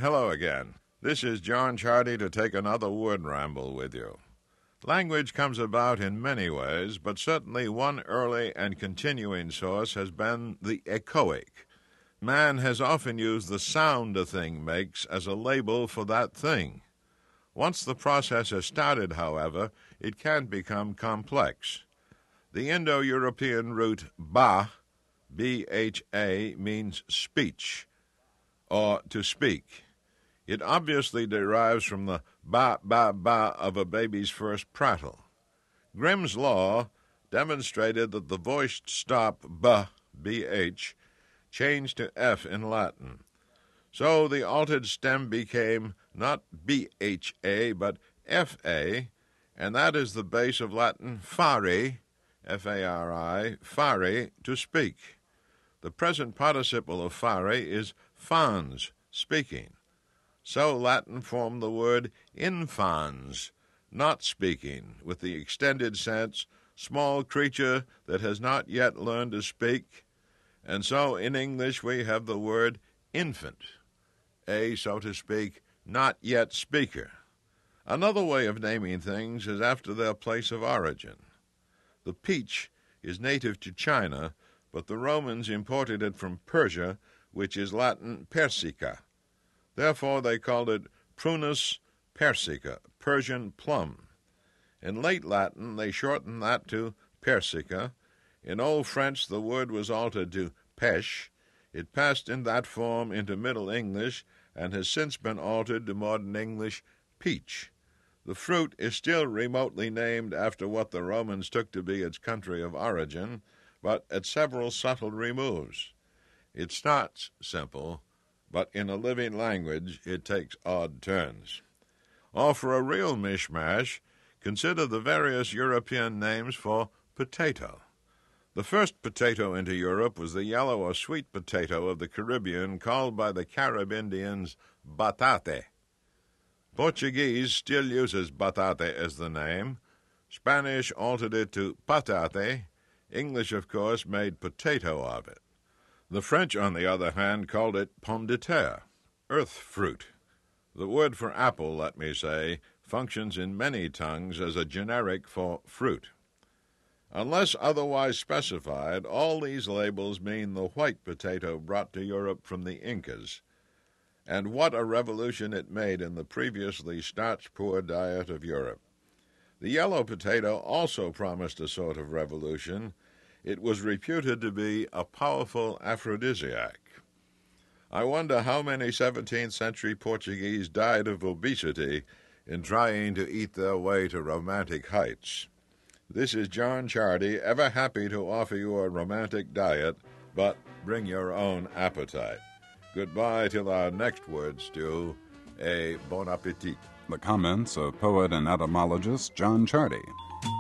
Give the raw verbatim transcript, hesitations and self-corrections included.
hello again. This is John Chardy to take another word ramble with you. Language comes about in many ways, but certainly one early and continuing source has been the echoic. Man has often used the sound a thing makes as a label for that thing. Once the process has started, however, it can become complex. The Indo-European root ba, B H A, means speech, or to speak. It obviously derives from the ba, ba, ba of a baby's first prattle. Grimm's law demonstrated that the voiced stop b, bh, changed to f in Latin. So the altered stem became not bha, but fa, and that is the base of Latin fari, F A R I, fari, to speak. The present participle of fare is fans, speaking. So Latin formed the word infans, not speaking, with the extended sense, small creature that has not yet learned to speak. And so in English we have the word infant, a, so to speak, not yet speaker. Another way of naming things is after their place of origin. The peach is native to China, but the Romans imported it from Persia, which is Latin persica. Therefore they called it prunus persica, Persian plum. In late Latin they shortened that to persica. In Old French the word was altered to pêche. It passed in that form into Middle English and has since been altered to modern English peach. The fruit is still remotely named after what the Romans took to be its country of origin, but at several subtle removes. It starts simple, but in a living language it takes odd turns. Or for a real mishmash, consider the various European names for potato. The first potato into Europe was the yellow or sweet potato of the Caribbean, called by the Carib Indians batate. Portuguese still uses batate as the name. Spanish altered it to patate. English, of course, made potato of it. The French, on the other hand, called it pomme de terre, earth fruit. The word for apple, let me say, functions in many tongues as a generic for fruit. Unless otherwise specified, all these labels mean the white potato brought to Europe from the Incas. And what a revolution it made in the previously starch-poor diet of Europe. The yellow potato also promised a sort of revolution. It was reputed to be a powerful aphrodisiac. I wonder how many seventeenth century Portuguese died of obesity in trying to eat their way to romantic heights. This is John Chardy, ever happy to offer you a romantic diet, but bring your own appetite. Goodbye till our next word stew. A bon appetit. The comments of poet and etymologist John Chardy.